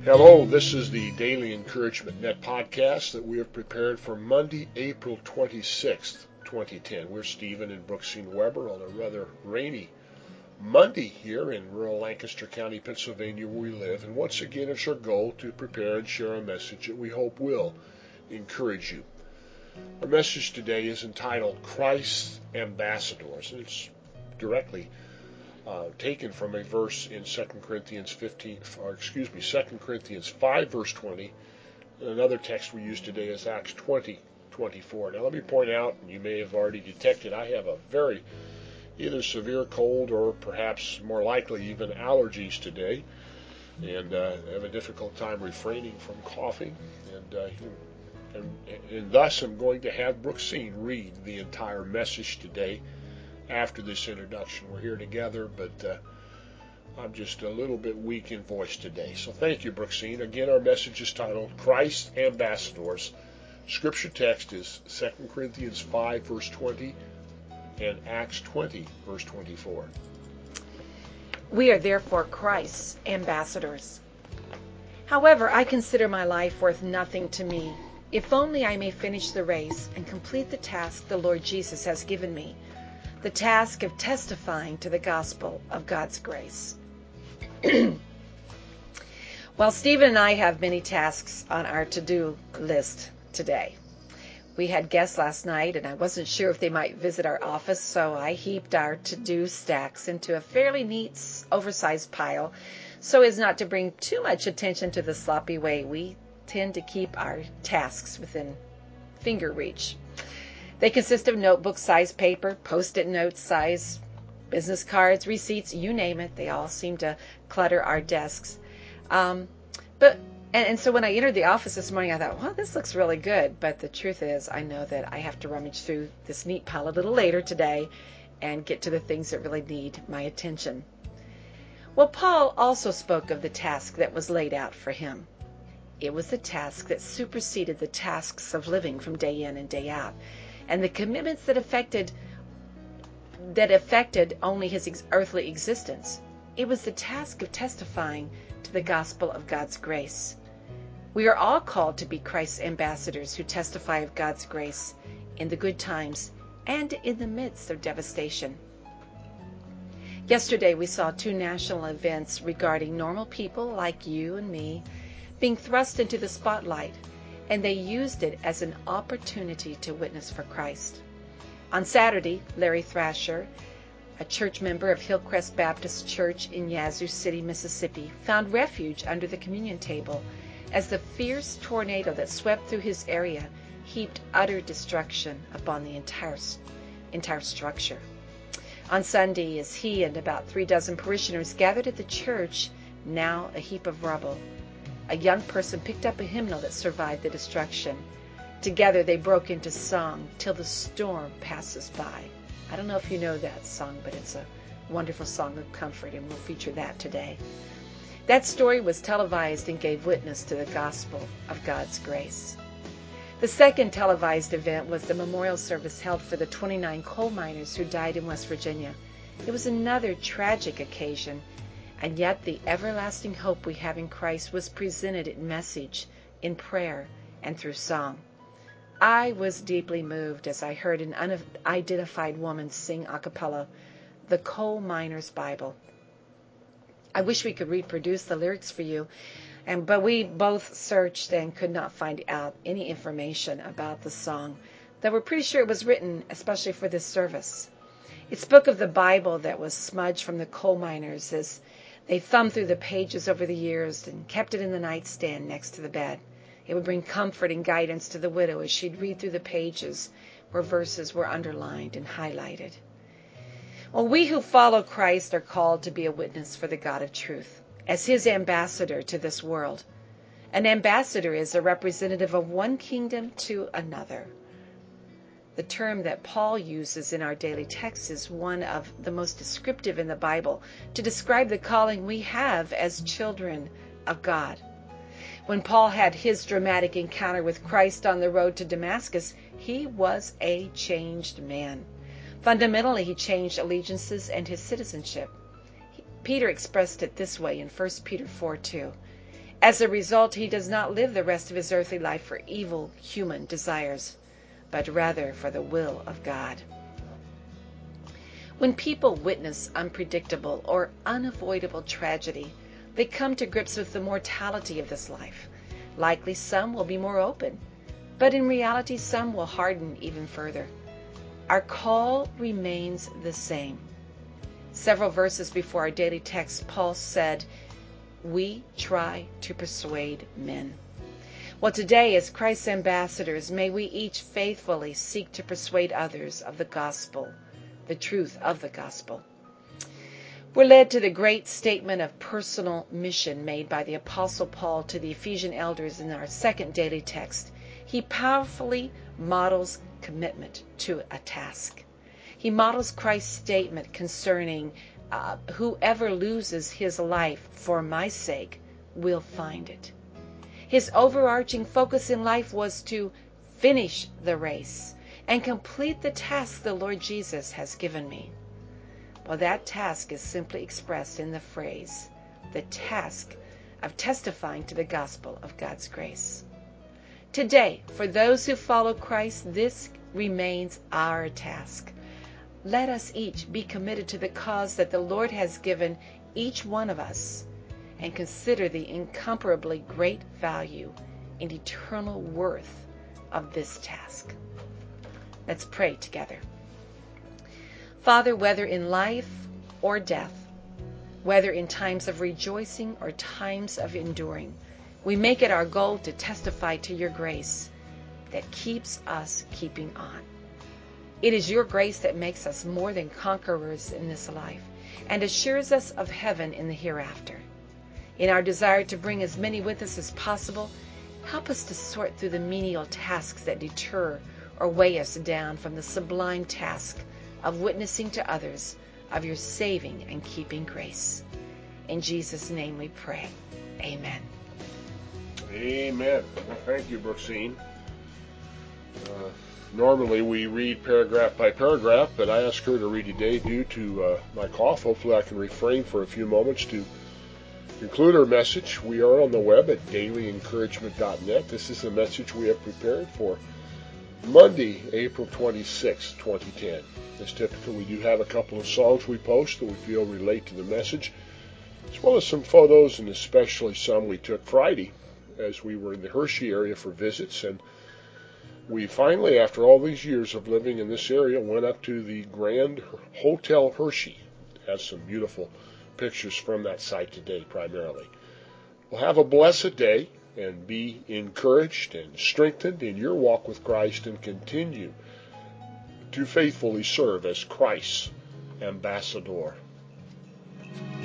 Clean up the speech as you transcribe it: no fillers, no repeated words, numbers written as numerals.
Hello, this is the Daily Encouragement Net podcast that we have prepared for Monday, April 26th, 2010. We're Stephen and Brooksine Weber on a rather rainy Monday here in rural Lancaster County, Pennsylvania, where we live. And once again, it's our goal to prepare and share a message that we hope will encourage you. Our message today is entitled Christ's Ambassadors, and it's directly taken from a verse in 2 Corinthians 5, verse 20. And another text we use today is Acts 20:24. Now let me point out, and you may have already detected, I have a very either severe cold or perhaps more likely even allergies today, and have a difficult time refraining from coughing, and thus I'm going to have Brooksine read the entire message today. After this introduction, we're here together, but I'm just a little bit weak in voice today. So thank you, Brooksine. Again, our message is titled Christ's Ambassadors. Scripture text is 2 Corinthians 5, verse 20, and Acts 20, verse 24. We are therefore Christ's ambassadors. However, I consider my life worth nothing to me, if only I may finish the race and complete the task the Lord Jesus has given me, the task of testifying to the gospel of God's grace. Well, Stephen and I have many tasks on our to-do list today. We had guests last night, and I wasn't sure if they might visit our office, so I heaped our to-do stacks into a fairly neat, oversized pile so as not to bring too much attention to the sloppy way we tend to keep our tasks within finger reach. They consist of notebook-sized paper, Post-it note-size business cards, receipts, you name it. They all seem to clutter our desks. So when I entered the office this morning, I thought, well, this looks really good. But the truth is, I know that I have to rummage through this neat pile a little later today and get to the things that really need my attention. Well, Paul also spoke of the task that was laid out for him. It was the task that superseded the tasks of living from day in and day out, and the commitments that affected only his earthly existence. It was the task of testifying to the gospel of God's grace. We are all called to be Christ's ambassadors who testify of God's grace in the good times and in the midst of devastation. Yesterday we saw two national events regarding normal people like you and me being thrust into the spotlight, and they used it as an opportunity to witness for Christ. On Saturday, Larry Thrasher, a church member of Hillcrest Baptist Church in Yazoo City, Mississippi, found refuge under the communion table as the fierce tornado that swept through his area heaped utter destruction upon the entire structure. On Sunday, as he and about 36 parishioners gathered at the church, now a heap of rubble, a young person picked up a hymnal that survived the destruction. Together they broke into song, Till the Storm Passes By. I don't know if you know that song, but it's a wonderful song of comfort, and we'll feature that today. That story was televised and gave witness to the gospel of God's grace. The second televised event was the memorial service held for the 29 coal miners who died in West Virginia. It was another tragic occasion, and yet the everlasting hope we have in Christ was presented in message, in prayer, and through song. I was deeply moved as I heard an unidentified woman sing a cappella, The Coal Miner's Bible. I wish we could reproduce the lyrics for you, but we both searched and could not find out any information about the song, though we're pretty sure it was written especially for this service. It spoke of the Bible that was smudged from the coal miners as they thumbed through the pages over the years and kept it in the nightstand next to the bed. It would bring comfort and guidance to the widow as she'd read through the pages where verses were underlined and highlighted. Well, we who follow Christ are called to be a witness for the God of truth, as his ambassador to this world. An ambassador is a representative of one kingdom to another. The term that Paul uses in our daily text is one of the most descriptive in the Bible to describe the calling we have as children of God. When Paul had his dramatic encounter with Christ on the road to Damascus, he was a changed man. Fundamentally, he changed allegiances and his citizenship. Peter expressed it this way in 1 Peter 4:2. As a result, he does not live the rest of his earthly life for evil human desires, but rather for the will of God. When people witness unpredictable or unavoidable tragedy, they come to grips with the mortality of this life. Likely some will be more open, but in reality some will harden even further. Our call remains the same. Several verses before our daily text, Paul said, "We try to persuade men." Well, today, as Christ's ambassadors, may we each faithfully seek to persuade others of the gospel, the truth of the gospel. We're led to the great statement of personal mission made by the Apostle Paul to the Ephesian elders in our second daily text. He powerfully models commitment to a task. He models Christ's statement concerning whoever loses his life for my sake will find it. His overarching focus in life was to finish the race and complete the task the Lord Jesus has given me. Well, that task is simply expressed in the phrase, the task of testifying to the gospel of God's grace. Today, for those who follow Christ, this remains our task. Let us each be committed to the cause that the Lord has given each one of us, and consider the incomparably great value and eternal worth of this task. Let's pray together. Father, whether in life or death, whether in times of rejoicing or times of enduring, we make it our goal to testify to your grace that keeps us keeping on. It is your grace that makes us more than conquerors in this life and assures us of heaven in the hereafter. In our desire to bring as many with us as possible, help us to sort through the menial tasks that deter or weigh us down from the sublime task of witnessing to others of your saving and keeping grace. In Jesus' name we pray. Amen. Amen. Well, thank you, Brooksine. Normally we read paragraph by paragraph, but I asked her to read today due to my cough. Hopefully I can refrain for a few moments to conclude our message. We are on the web at dailyencouragement.net. This is the message we have prepared for Monday, April 26, 2010. As typical, we do have a couple of songs we post that we feel relate to the message, as well as some photos, and especially some we took Friday as we were in the Hershey area for visits. And we finally, after all these years of living in this area, went up to the Grand Hotel Hershey. It has some beautiful pictures from that site today primarily. Well, have a blessed day and be encouraged and strengthened in your walk with Christ, and continue to faithfully serve as Christ's ambassador.